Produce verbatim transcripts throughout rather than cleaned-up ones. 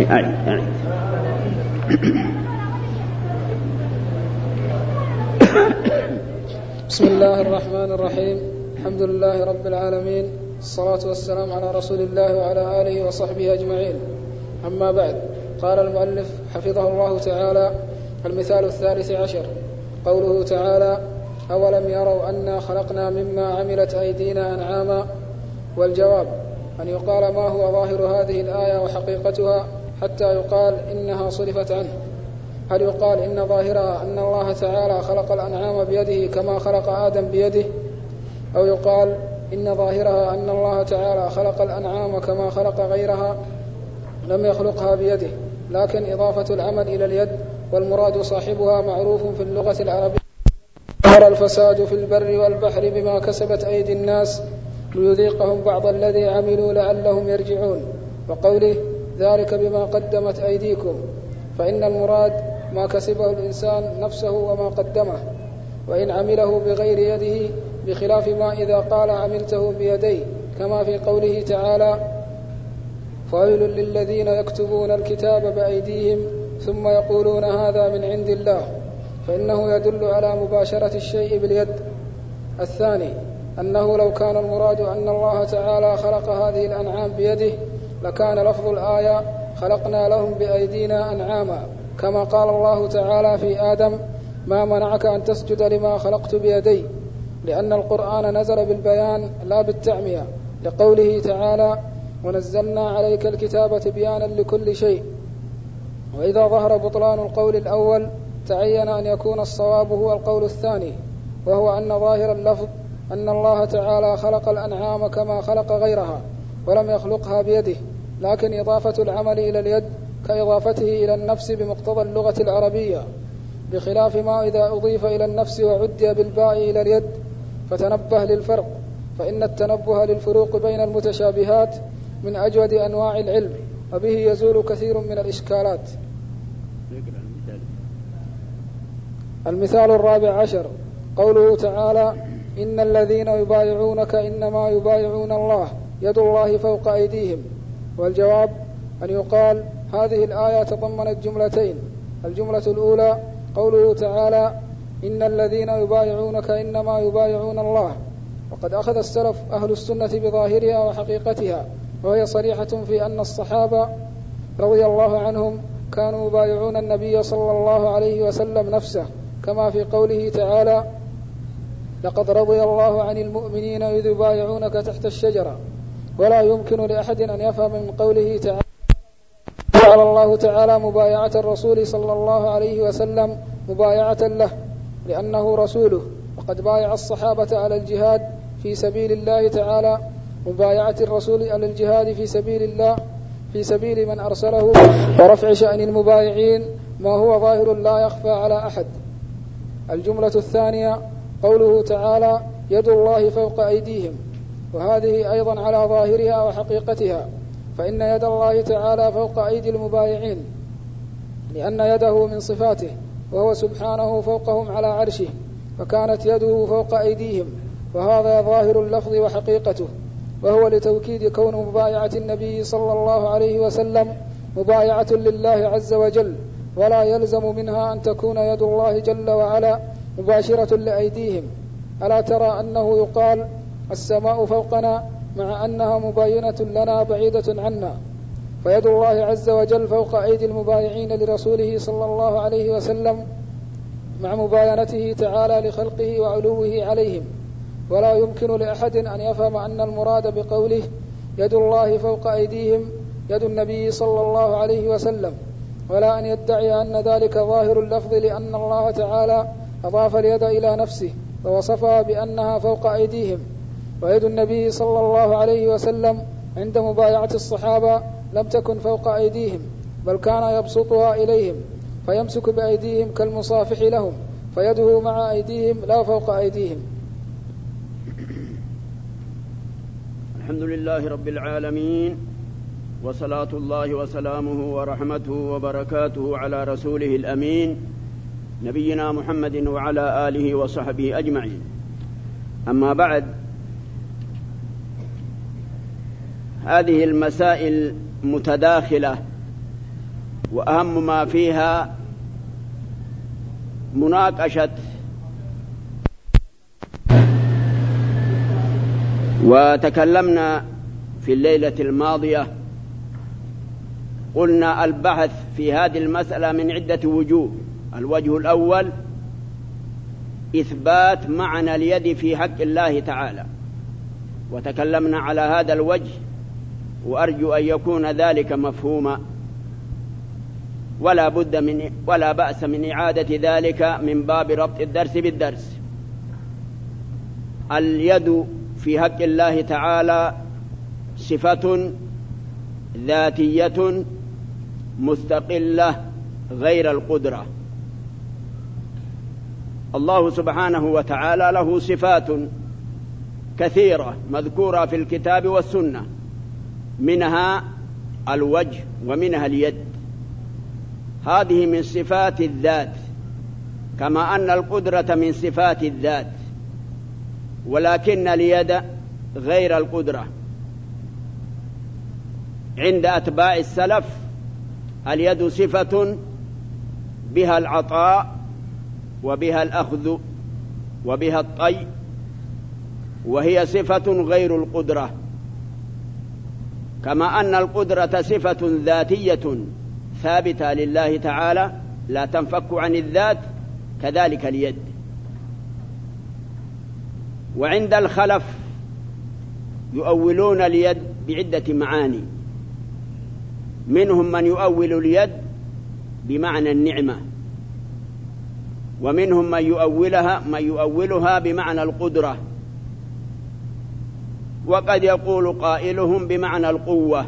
يعني. بسم الله الرحمن الرحيم. الحمد لله رب العالمين، الصلاة والسلام على رسول الله وعلى آله وصحبه أجمعين. أما بعد، قال المؤلف حفظه الله تعالى: المثال الثالث عشر قوله تعالى: أولم يروا أنا خلقنا مما عملت أيدينا أنعاما. والجواب أن يقال ما هو ظاهر هذه الآية وحقيقتها حتى يقال إنها صرفت عنه. هل يقال إن ظاهرها أن الله تعالى خلق الأنعام بيده كما خلق آدم بيده، أو يقال إن ظاهرها أن الله تعالى خلق الأنعام كما خلق غيرها لم يخلقها بيده، لكن إضافة العمل إلى اليد والمراد صاحبها معروف في اللغة العربية. ظهر الفساد في البر والبحر بما كسبت أيدي الناس ليذيقهم بعض الذي عملوا لعلهم يرجعون. وقوله ذلك بما قدمت أيديكم، فإن المراد ما كسبه الإنسان نفسه وما قدمه، وإن عمله بغير يده، بخلاف ما إذا قال عملته بيدي، كما في قوله تعالى: فويل للذين يكتبون الكتاب بأيديهم ثم يقولون هذا من عند الله، فإنه يدل على مباشرة الشيء باليد. الثاني أنه لو كان المراد أن الله تعالى خلق هذه الأنعام بيده لكان لفظ الآية خلقنا لهم بأيدينا أنعاما، كما قال الله تعالى في آدم: ما منعك أن تسجد لما خلقت بيدي، لأن القرآن نزل بالبيان لا بالتعمية، لقوله تعالى: ونزلنا عليك الكتاب تبيانا لكل شيء. وإذا ظهر بطلان القول الأول تعين أن يكون الصواب هو القول الثاني، وهو أن ظاهر اللفظ أن الله تعالى خلق الأنعام كما خلق غيرها ولم يخلقها بيده، لكن إضافة العمل إلى اليد كإضافته إلى النفس بمقتضى اللغة العربية، بخلاف ما إذا أضيف إلى النفس وعدي بالباء إلى اليد. فتنبه للفرق، فإن التنبه للفروق بين المتشابهات من أجود أنواع العلم، وبه يزول كثير من الإشكالات. المثال الرابع عشر قوله تعالى: إن الذين يبايعونك إنما يبايعون الله يد الله فوق أيديهم. والجواب أن يقال هذه الآية تضمنت جملتين. الجملة الأولى قوله تعالى: إن الذين يبايعونك إنما يبايعون الله، وقد أخذ السلف أهل السنة بظاهرها وحقيقتها، وهي صريحة في أن الصحابة رضي الله عنهم كانوا يبايعون النبي صلى الله عليه وسلم نفسه، كما في قوله تعالى: لقد رضي الله عن المؤمنين إذ يبايعونك تحت الشجرة. ولا يمكن لأحد أن يفهم من قوله تعالى: جعل الله تعالى مبايعة الرسول صلى الله عليه وسلم مبايعة له لأنه رسوله، وقد بايع الصحابة على الجهاد في سبيل الله تعالى مبايعة الرسول على الجهاد في سبيل الله في سبيل من أرسله، ورفع شأن المبايعين ما هو ظاهر لا يخفى على أحد. الجملة الثانية قوله تعالى: يد الله فوق أيديهم، وهذه أيضا على ظاهرها وحقيقتها، فإن يد الله تعالى فوق أيدي المبايعين، لأن يده من صفاته، وهو سبحانه فوقهم على عرشه، فكانت يده فوق أيديهم، وهذا ظاهر اللفظ وحقيقته، وهو لتوكيد كون مبايعة النبي صلى الله عليه وسلم مبايعة لله عز وجل، ولا يلزم منها أن تكون يد الله جل وعلا مباشرة لأيديهم. ألا ترى أنه يقال السماء فوقنا مع أنها مباينة لنا بعيدة عنا، فيد الله عز وجل فوق أيدي المبايعين لرسوله صلى الله عليه وسلم مع مباينته تعالى لخلقه وعلوه عليهم. ولا يمكن لأحد أن يفهم أن المراد بقوله يد الله فوق أيديهم يد النبي صلى الله عليه وسلم، ولا أن يدعي أن ذلك ظاهر اللفظ، لأن الله تعالى أضاف اليد إلى نفسه ووصفها بأنها فوق أيديهم، ويد النبي صلى الله عليه وسلم عند مبايعة الصحابة لم تكن فوق أيديهم، بل كان يبسطها إليهم فيمسك بأيديهم كالمصافح لهم، فيده مع أيديهم لا فوق أيديهم. الحمد لله رب العالمين، وصلاة الله وسلامه ورحمته وبركاته على رسوله الأمين نبينا محمد وعلى آله وصحبه أجمعين. أما بعد، هذه المسائل متداخلة وأهم ما فيها مناقشة وتكلمنا في الليلة الماضية قلنا البحث في هذه المسألة من عدة وجوه. الوجه الأول إثبات معنى اليد في حق الله تعالى، وتكلمنا على هذا الوجه، وأرجو أن يكون ذلك مفهوما، ولا بد من ولا بأس من إعادة ذلك من باب ربط الدرس بالدرس. اليد في حق الله تعالى صفة ذاتية مستقلة غير القدرة. الله سبحانه وتعالى له صفات كثيرة مذكورة في الكتاب والسنة، منها الوجه ومنها اليد، هذه من صفات الذات، كما أن القدرة من صفات الذات، ولكن اليد غير القدرة. عند أتباع السلف اليد صفة بها العطاء وبها الأخذ وبها الطي، وهي صفة غير القدرة، كما أن القدرة صفة ذاتية ثابتة لله تعالى لا تنفك عن الذات، كذلك اليد. وعند الخلف يؤولون اليد بعدة معاني، منهم من يؤول اليد بمعنى النعمة، ومنهم من يؤولها من يؤولها بمعنى القدرة، وقد يقول قائلهم بمعنى القوة.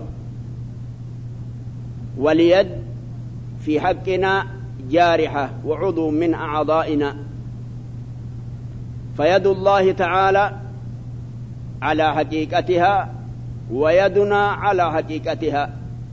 واليد في حقنا جارحة وعضو من أعضائنا، فيد الله تعالى على حقيقتها ويدنا على حقيقتها.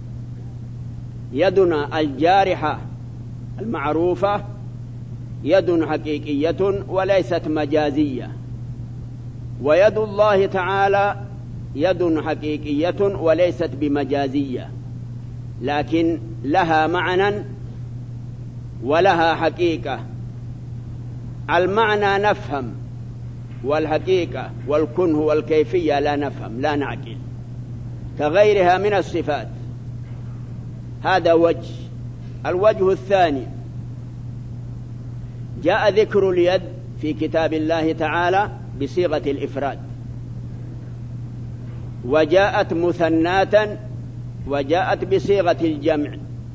يدنا الجارحة المعروفة يد حقيقية وليست مجازية، ويد الله تعالى يد حقيقية وليست بمجازية، لكن لها معنى ولها حقيقة. المعنى نفهم، والحقيقة والكنه والكيفية لا نفهم لا نعقل، كغيرها من الصفات. هذا وجه. الوجه الثاني جاء ذكر اليد في كتاب الله تعالى بصيغة الإفراد، وجاءت مثناة، وجاءت بصيغة الجمع.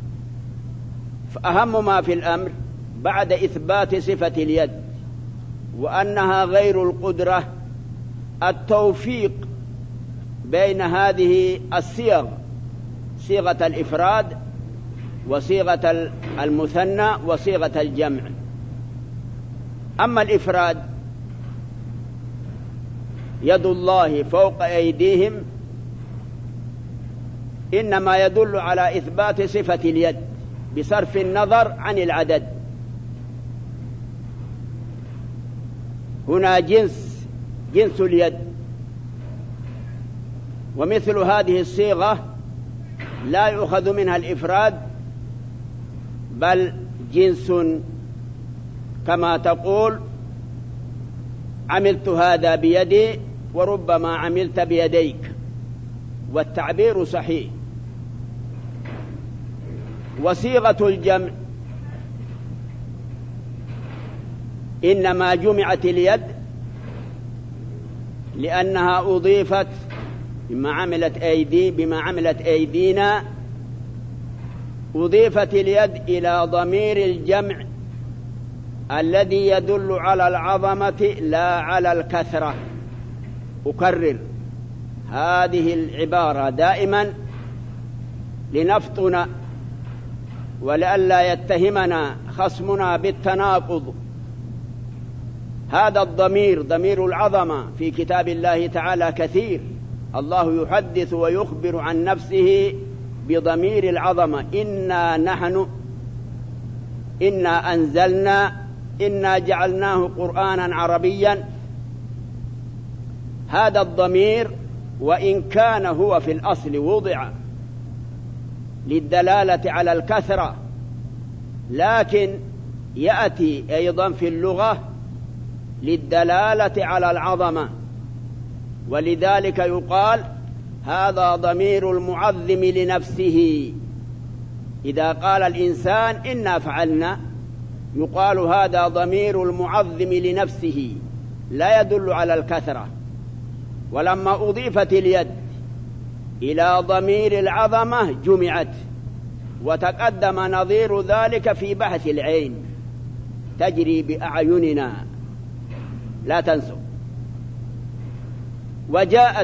فأهم ما في الأمر بعد إثبات صفة اليد وأنها غير القدرة التوفيق بين هذه الصيغ، صيغة الإفراد وصيغة المثنى وصيغة الجمع. أما الإفراد يد الله فوق أيديهم إنما يدل على إثبات صفة اليد بصرف النظر عن العدد. هنا جنس جنس اليد، ومثل هذه الصيغة لا يؤخذ منها الإفراد بل جنس، كما تقول عملت هذا بيدي وربما عملت بيديك، والتعبير صحيح. وصيغة الجمع إنما جمعت اليد لأنها أضيفت بما عملت أيدي بما عملت أيدينا، أضيفت اليد إلى ضمير الجمع الذي يدل على العظمة لا على الكثرة. أكرر هذه العبارة دائما لنفطن ولئلا يتهمنا خصمنا بالتناقض. هذا الضمير ضمير العظمة في كتاب الله تعالى كثير، الله يحدث ويخبر عن نفسه بضمير العظمة: إنا نحن إنا أنزلنا إنا جعلناه قرآنا عربيا. هذا الضمير وإن كان هو في الأصل وضع للدلالة على الكثرة، لكن يأتي أيضا في اللغة للدلالة على العظمة، ولذلك يقال هذا ضمير المعظم لنفسه. إذا قال الإنسان إنا فعلنا يقال هذا ضمير المعظم لنفسه لا يدل على الكثرة. ولما أضيفت اليد إلى ضمير العظمة جمعت، وتقدم نظير ذلك في بحث العين تجري بأعيننا لا تنسوا. وجاءت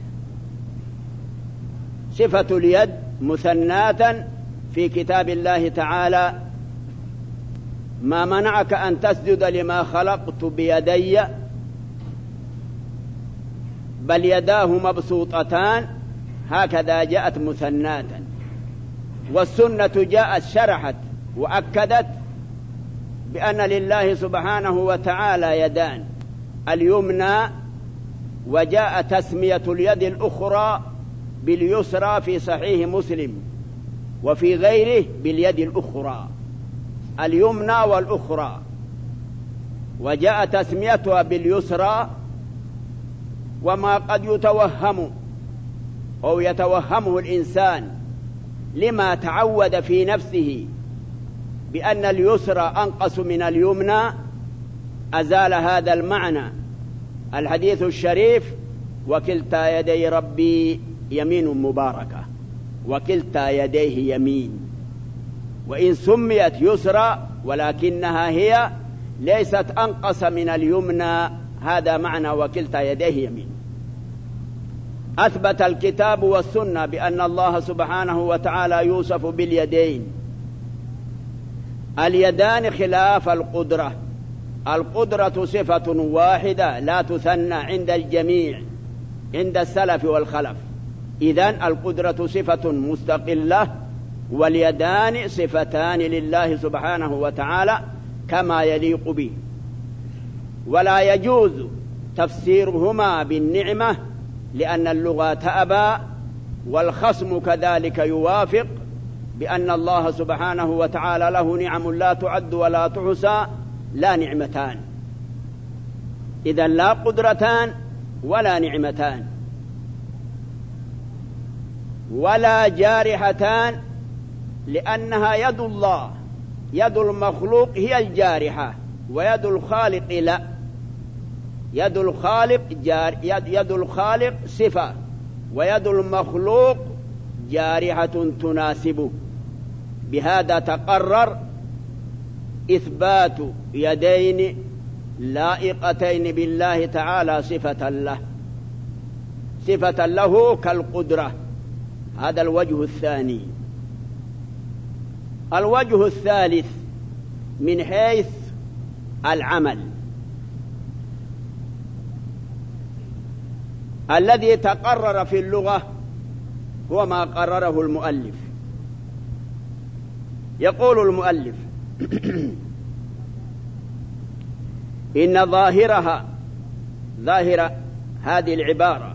صفة اليد مثناة في كتاب الله تعالى: ما منعك أن تسجد لما خلقت بيدي بل يداه مبسوطتان، هكذا جاءت مثناة. والسنة جاءت شرحت وأكدت بأن لله سبحانه وتعالى يدان، اليمنى، وجاء تسمية اليد الأخرى باليسرى في صحيح مسلم وفي غيره باليد الأخرى، اليمنى والأخرى، وجاء تسميتها باليسرى. وما قد يتوهم أو يتوهمه الإنسان لما تعود في نفسه بأن اليسرى أنقص من اليمنى أزال هذا المعنى الحديث الشريف: وكلتا يدي ربي يمين مباركة، وكلتا يديه يمين. وإن سميت يسرى ولكنها هي ليست أنقص من اليمنى، هذا معنى وكلتا يديه يمين. أثبت الكتاب والسنة بأن الله سبحانه وتعالى يوصف باليدين. اليدان خلاف القدرة، القدرة صفة واحدة لا تثنى عند الجميع عند السلف والخلف، إذن القدرة صفة مستقلة، واليدان صفتان لله سبحانه وتعالى كما يليق به، ولا يجوز تفسيرهما بالنعمة لأن اللغة أبى، والخصم كذلك يوافق بأن الله سبحانه وتعالى له نعم لا تعد ولا تحصى، لا نعمتان، إذن لا قدرتان ولا نعمتان، ولا جارحتان لأنها يد الله، يد المخلوق هي الجارحة ويد الخالق لا، يد الخالق جار يد, يد الخالق صفة، ويد المخلوق جارحة تناسبه. بهذا تقرر إثبات يدين لائقتين بالله تعالى صفة له، صفة له كالقدرة. هذا الوجه الثاني. الوجه الثالث من حيث العمل الذي تقرر في اللغة هو ما قرره المؤلف. يقول المؤلف: إن ظاهرها، ظاهر هذه العبارة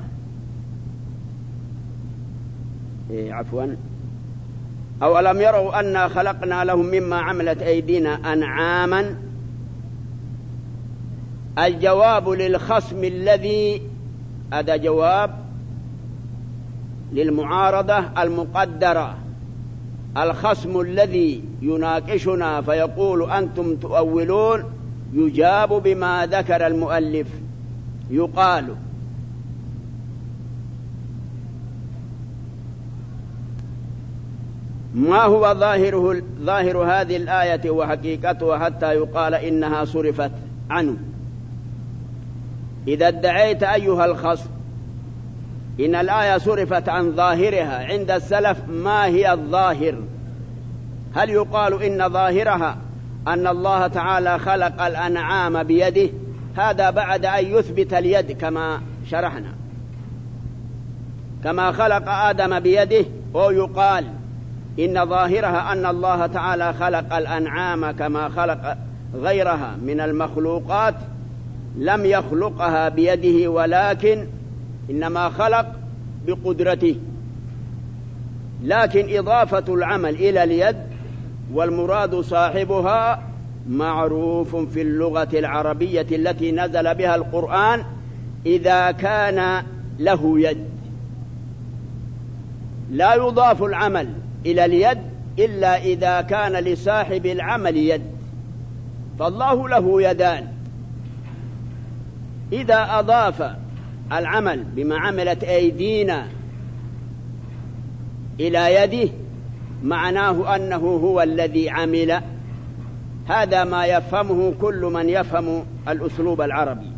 إيه عفوا أو ألم يروا أنا خلقنا لهم مما عملت أيدينا أنعاما، الجواب للخصم الذي، هذا جواب للمعارضة المقدرة، الخصم الذي يناقشنا فيقول أنتم تؤولون، يجاب بما ذكر المؤلف. يقال: ما هو ظاهره ظاهر هذه الآية وحقيقتها حتى يقال إنها صرفت عنه؟ إذا ادعيت أيها الخصم إن الآية صرفت عن ظاهرها عند السلف، ما هي الظاهر؟ هل يقال إن ظاهرها أن الله تعالى خلق الأنعام بيده؟ هذا بعد أن يثبت اليد كما شرحنا، كما خلق آدم بيده. أو يقال إن ظاهرها أن الله تعالى خلق الأنعام كما خلق غيرها من المخلوقات، لم يخلقها بيده ولكن إنما خلق بقدرته. لكن إضافة العمل إلى اليد والمراد صاحبها معروف في اللغة العربية التي نزل بها القرآن إذا كان له يد. لا يضاف العمل إلى اليد إلا إذا كان لصاحب العمل يد، فالله له يدان. إذا أضاف العمل بما عملت أيدينا إلى يده معناه أنه هو الذي عمل. هذا ما يفهمه كل من يفهم الأسلوب العربي.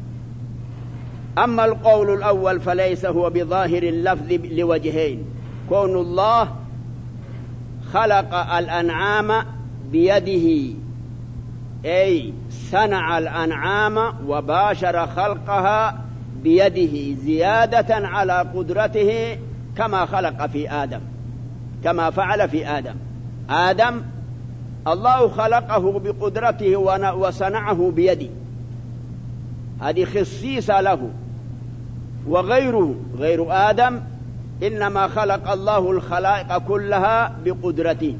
أما القول الأول فليس هو بظاهر اللفظ لوجهين: كون الله خلق الأنعام بيده، أي صنع الأنعام وباشر خلقها بيده زيادة على قدرته، كما خلق في آدم، كما فعل في آدم. آدم الله خلقه بقدرته وصنعه بيده، هذه خصيصة له. وغيره غير آدم إنما خلق الله الخلائق كلها بقدرته.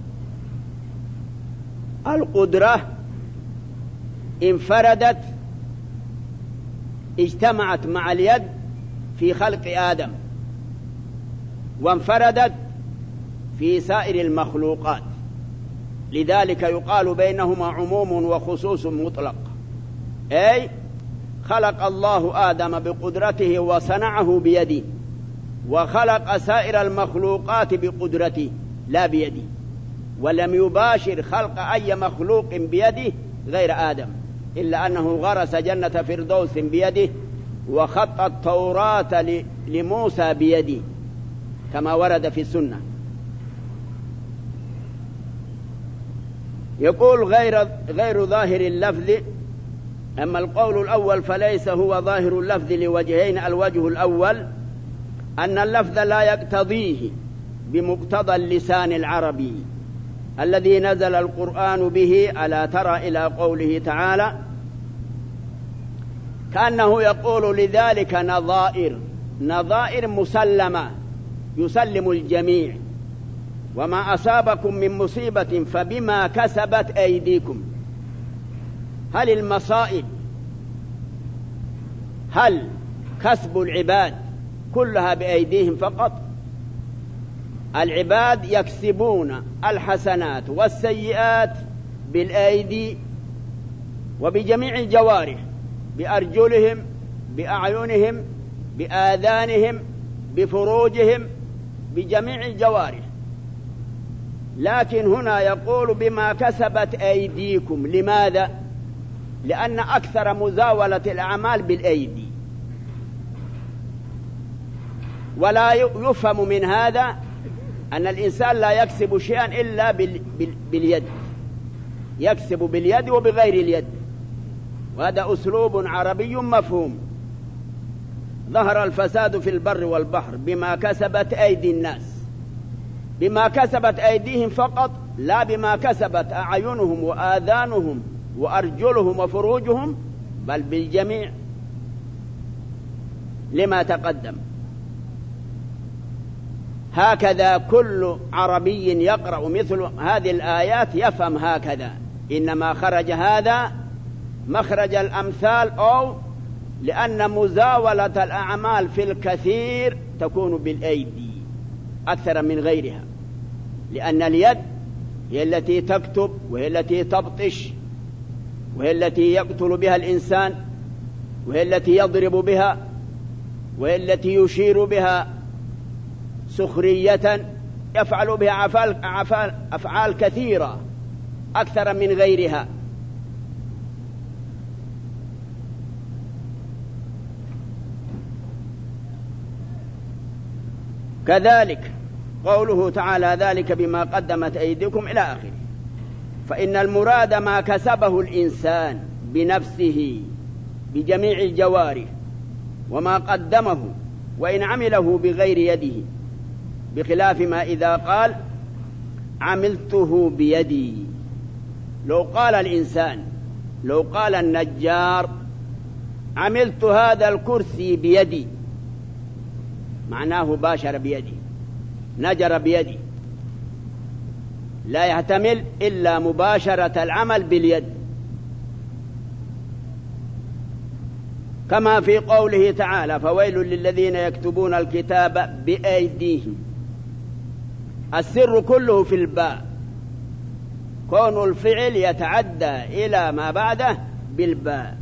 القدرة انفردت اجتمعت مع اليد في خلق آدم، وانفردت في سائر المخلوقات، لذلك يقال بينهما عموم وخصوص مطلق. أي خلق الله آدم بقدرته وصنعه بيده، وخلق سائر المخلوقات بقدرته لا بيده، ولم يباشر خلق أي مخلوق بيده غير آدم، إلا أنه غرس جنة فردوس بيده وخط التوراة لموسى بيده كما ورد في السنة. يقول غير, غير ظاهر اللفظ. أما القول الأول فليس هو ظاهر اللفظ لوجهين: الوجه الأول أن اللفظ لا يقتضيه بمقتضى اللسان العربي الذي نزل القرآن به. ألا ترى إلى قوله تعالى: كأنه يقول لذلك نظائر، نظائر مسلمة يسلم الجميع: وما أصابكم من مصيبة فبما كسبت أيديكم. هل المصائب هل كسب العباد كلها بأيديهم فقط؟ العباد يكسبون الحسنات والسيئات بالأيدي وبجميع الجوارح، بأرجلهم، بأعينهم، بآذانهم، بفروجهم، بجميع الجوارح. لكن هنا يقول بما كسبت أيديكم. لماذا؟ لأن أكثر مزاولة الأعمال بالأيدي، ولا يفهم من هذا أن الإنسان لا يكسب شيئا إلا باليد، يكسب باليد وبغير اليد، وهذا أسلوب عربي مفهوم. ظهر الفساد في البر والبحر بما كسبت أيدي الناس، بما كسبت أيديهم فقط، لا بما كسبت أعينهم وآذانهم وأرجلهم وفروجهم، بل بالجميع لما تقدم. هكذا كل عربي يقرأ مثل هذه الآيات يفهم هكذا، إنما خرج هذا مخرج الأمثال، أو لأن مزاولة الأعمال في الكثير تكون بالأيدي أكثر من غيرها، لأن اليد هي التي تكتب، وهي التي تبطش، وهي التي يقتل بها الإنسان، وهي التي يضرب بها، وهي التي يشير بها سخرية، يفعل بها أفعال, أفعال, أفعال كثيرة أكثر من غيرها. كذلك قوله تعالى: ذلك بما قدمت أيديكم إلى آخره. فإن المراد ما كسبه الإنسان بنفسه بجميع الجوارح، وما قدمه وإن عمله بغير يده، بخلاف ما إذا قال عملته بيدي. لو قال الإنسان، لو قال النجار عملت هذا الكرسي بيدي، معناه باشر بيدي، نجر بيدي، لا يحتمل إلا مباشرة العمل باليد، كما في قوله تعالى فويل للذين يكتبون الكتاب بأيديهم. السر كله في الباء، كون الفعل يتعدى إلى ما بعده بالباء،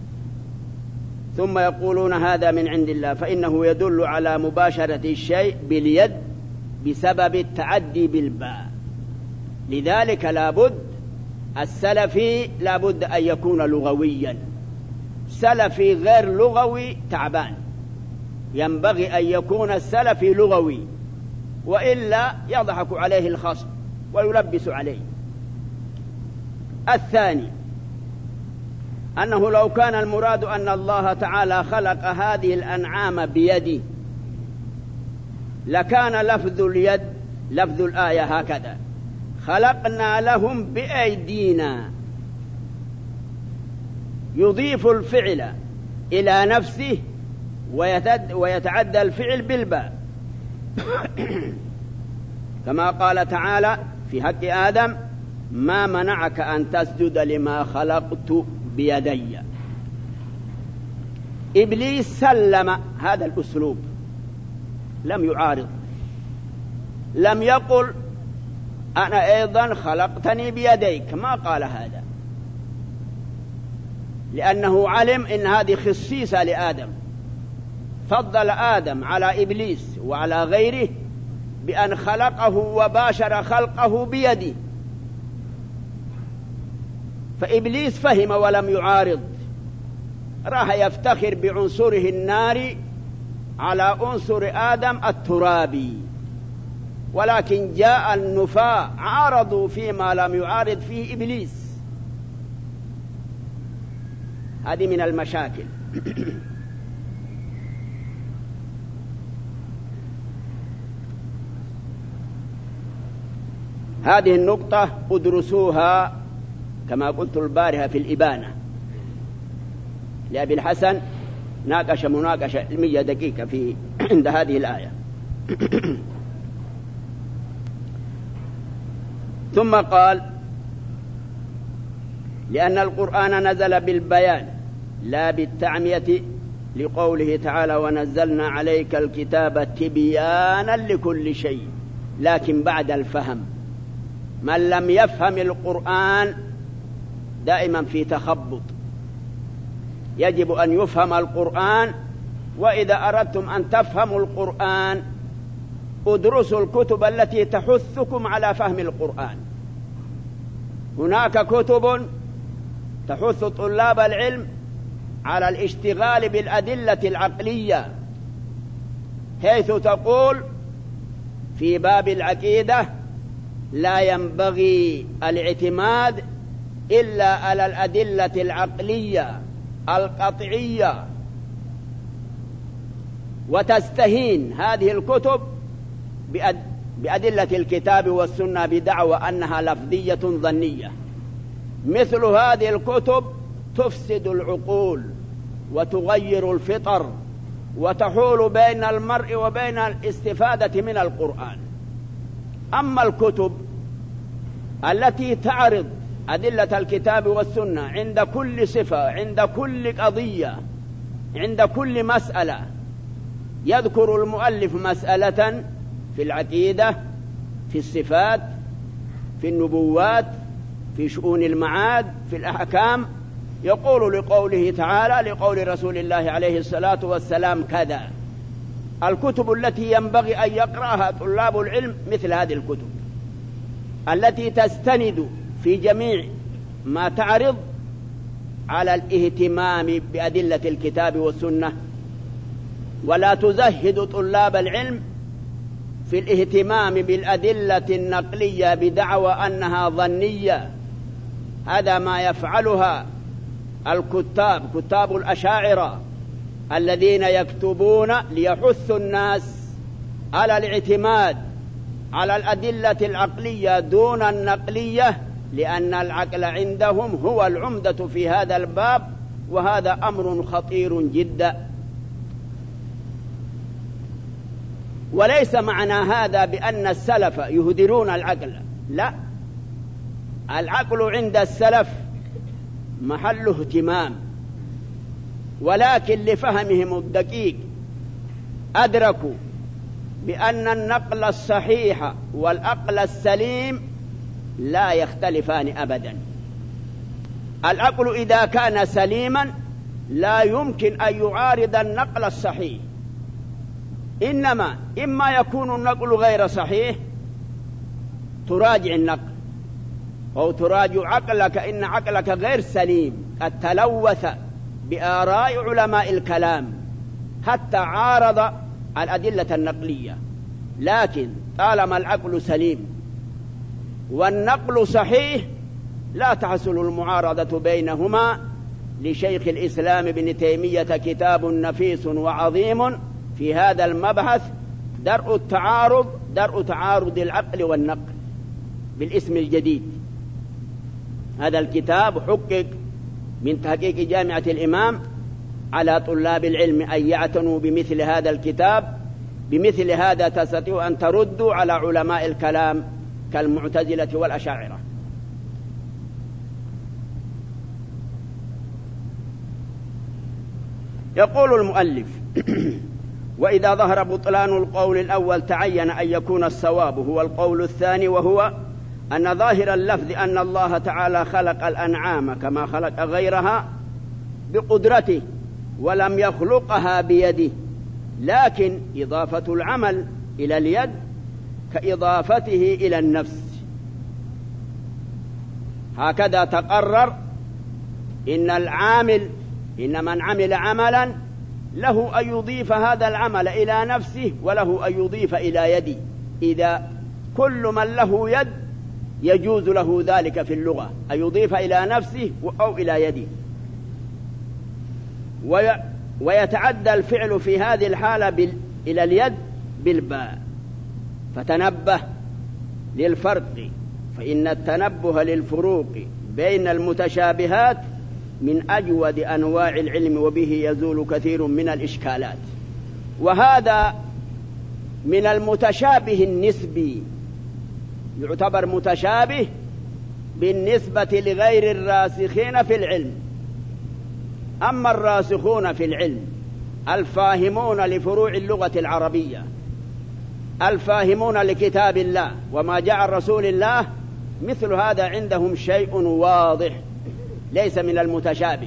ثم يقولون هذا من عند الله، فإنه يدل على مباشرة الشيء باليد بسبب التعدي بالباء. لذلك لابد السلفي لابد أن يكون لغويا، سلفي غير لغوي تعبان، ينبغي أن يكون السلفي لغوي، وإلا يضحك عليه الخصم ويلبس عليه. الثاني أنه لو كان المراد أن الله تعالى خلق هذه الأنعام بيده لكان لفظ اليد لفظ الآية هكذا خلقنا لهم بأيدينا، يضيف الفعل إلى نفسه ويتعدى الفعل بالباء كما قال تعالى في حق آدم ما منعك أن تسجد لما خلقت بيدي. إبليس سلم هذا الأسلوب، لم يعارض، لم يقل أنا أيضا خلقتني بيديك، ما قال هذا، لأنه علم إن هذه خصيصة لآدم، فضل آدم على إبليس وعلى غيره بأن خلقه وباشر خلقه بيده، فإبليس فهم ولم يعارض، راح يفتخر بعنصره الناري على عنصر آدم الترابي، ولكن جاء النفاة عارضوا فيما لم يعارض فيه إبليس. هذه من المشاكل. هذه النقطة ادرسوها كما قلت البارحة في الإبانة لأبي الحسن، ناقش مناقشة علمية دقيقة في عند هذه الآية. ثم قال لأن القرآن نزل بالبيان لا بالتعمية، لقوله تعالى ونزلنا عليك الكتاب تبيانا لكل شيء، لكن بعد الفهم. من لم يفهم القرآن دائما في تخبط، يجب أن يفهم القرآن. وإذا أردتم أن تفهموا القرآن ادرسوا الكتب التي تحثكم على فهم القرآن. هناك كتب تحث طلاب العلم على الاشتغال بالأدلة العقلية، حيث تقول في باب العقيدة لا ينبغي الاعتماد إلا على الأدلة العقلية القطعية، وتستهين هذه الكتب بأدلة الكتاب والسنة بدعوى أنها لفظية ظنية. مثل هذه الكتب تفسد العقول وتغير الفطر وتحول بين المرء وبين الاستفادة من القرآن. أما الكتب التي تعرض أدلة الكتاب والسنة عند كل صفة، عند كل قضية، عند كل مسألة، يذكر المؤلف مسألة في العقيدة، في الصفات، في النبوات، في شؤون المعاد، في الأحكام، يقول لقوله تعالى لقول رسول الله عليه الصلاة والسلام كذا. الكتب التي ينبغي أن يقرأها طلاب العلم مثل هذه الكتب التي تستند في جميع ما تعرض على الاهتمام بأدلة الكتاب والسنة، ولا تزهد طلاب العلم في الاهتمام بالأدلة النقلية بدعوى أنها ظنية. هذا ما يفعلها الكتاب، كتاب الأشاعرة الذين يكتبون ليحثوا الناس على الاعتماد على الأدلة العقلية دون النقلية، لأن العقل عندهم هو العمدة في هذا الباب، وهذا أمر خطير جدا. وليس معنى هذا بأن السلف يهدرون العقل، لا، العقل عند السلف محله اهتمام، ولكن لفهمهم الدقيق أدركوا بأن النقل الصحيح والعقل السليم لا يختلفان أبدا. العقل إذا كان سليما لا يمكن أن يعارض النقل الصحيح، إنما إما يكون النقل غير صحيح تراجع النقل، أو تراجع عقلك إن عقلك غير سليم قد تلوث بآراء علماء الكلام حتى عارض الأدلة النقلية. لكن طالما العقل سليم والنقل صحيح لا تحصل المعارضة بينهما. لشيخ الإسلام ابن تيمية كتاب نفيس وعظيم في هذا المبحث، درء التعارض، درء تعارض العقل والنقل بالاسم الجديد. هذا الكتاب حقق من تحقيق جامعة الإمام على طلاب العلم أن يعتنوا بمثل هذا الكتاب. بمثل هذا تستطيع أن تردوا على علماء الكلام كالمعتزلة والأشاعرة. يقول المؤلف: وإذا ظهر بطلان القول الأول تعين أن يكون الصواب هو القول الثاني، وهو أن ظاهر اللفظ أن الله تعالى خلق الأنعام كما خلق غيرها بقدرته ولم يخلقها بيده، لكن إضافة العمل إلى اليد كإضافته إلى النفس. هكذا تقرر إن العامل إن من عمل عملا له أن يضيف هذا العمل إلى نفسه وله أن يضيف إلى يده. إذا كل من له يد يجوز له ذلك في اللغة، أن يضيف إلى نفسه أو إلى يده. ويتعدى الفعل في هذه الحالة بال... إلى اليد بالباء. فتنبه للفرق، فإن التنبه للفروق بين المتشابهات من أجود أنواع العلم، وبه يزول كثير من الإشكالات. وهذا من المتشابه النسبي، يعتبر متشابه بالنسبة لغير الراسخين في العلم. أما الراسخون في العلم الفاهمون لفروع اللغة العربية الفاهمون لكتاب الله وما جاء رسول الله، مثل هذا عندهم شيء واضح ليس من المتشابه.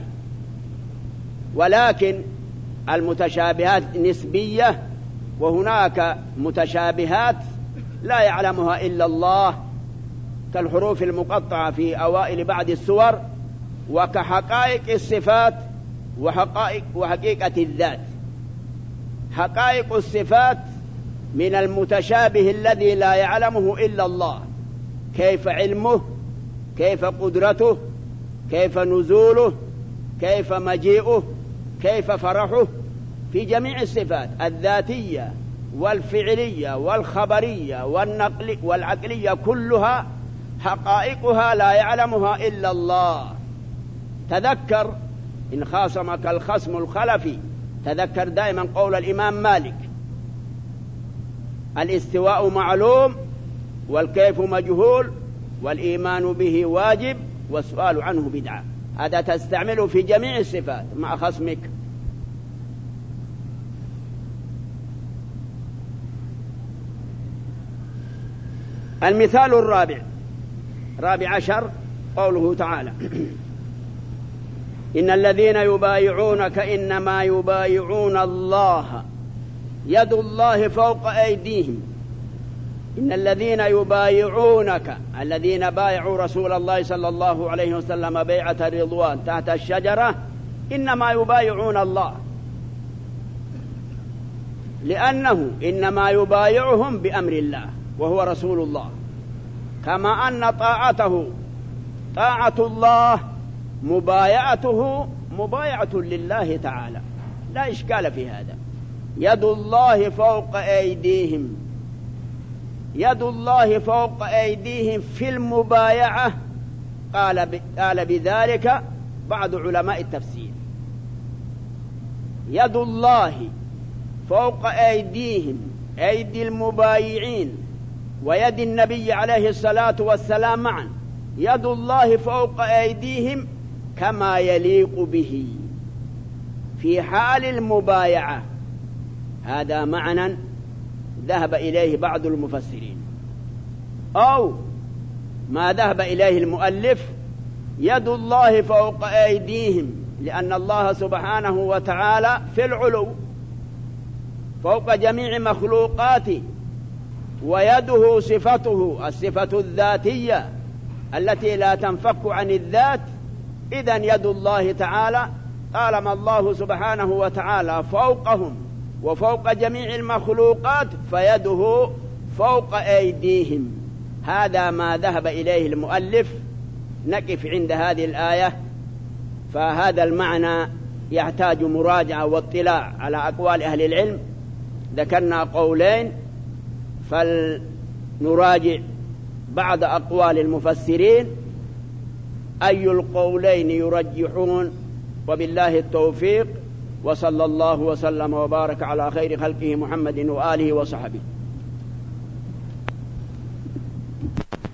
ولكن المتشابهات نسبية، وهناك متشابهات لا يعلمها إلا الله، كالحروف المقطعة في أوائل بعض السور، وكحقائق الصفات وحقائق وحقيقة الذات. حقائق الصفات من المتشابه الذي لا يعلمه إلا الله، كيف علمه، كيف قدرته، كيف نزوله، كيف مجيئه، كيف فرحه. في جميع الصفات الذاتية والفعلية والخبرية والنقل والعقلية كلها حقائقها لا يعلمها إلا الله. تذكر إن خاصمك الخصم الخلفي، تذكر دائما قول الإمام مالك: الاستواء معلوم والكيف مجهول والإيمان به واجب والسؤال عنه بدعة. هذا تستعمله في جميع الصفات مع خصمك. المثال الرابع رابع عشر قوله تعالى: إن الذين يبايعونك إنما يبايعون الله يد الله فوق أيديهم. إن الذين يبايعونك، الذين بايعوا رسول الله صلى الله عليه وسلم بيعة الرضوان تحت الشجرة، إنما يبايعون الله، لأنه إنما يبايعهم بأمر الله وهو رسول الله، كما أن طاعته طاعة الله، مبايعته مبايعة لله تعالى، لا إشكال في هذا. يد الله فوق أيديهم، يد الله فوق أيديهم في المبايعة. قال قال بذلك بعض علماء التفسير: يد الله فوق أيديهم أيدي المبايعين ويد النبي عليه الصلاة والسلام معا، يد الله فوق أيديهم كما يليق به في حال المبايعة. هذا معنى ذهب إليه بعض المفسرين، أو ما ذهب إليه المؤلف يد الله فوق أيديهم، لأن الله سبحانه وتعالى في العلو فوق جميع مخلوقاته، ويده صفته الصفة الذاتية التي لا تنفك عن الذات. إذن يد الله تعالى طالما الله سبحانه وتعالى فوقهم وفوق جميع المخلوقات فيده فوق أيديهم. هذا ما ذهب إليه المؤلف. نقف عند هذه الآية، فهذا المعنى يحتاج مراجعة واطلاع على أقوال أهل العلم. ذكرنا قولين، فلنراجع بعض أقوال المفسرين أي القولين يرجحون، وبالله التوفيق، وصلى الله وسلم وبارك على خير خلقه محمد وآله وصحبه.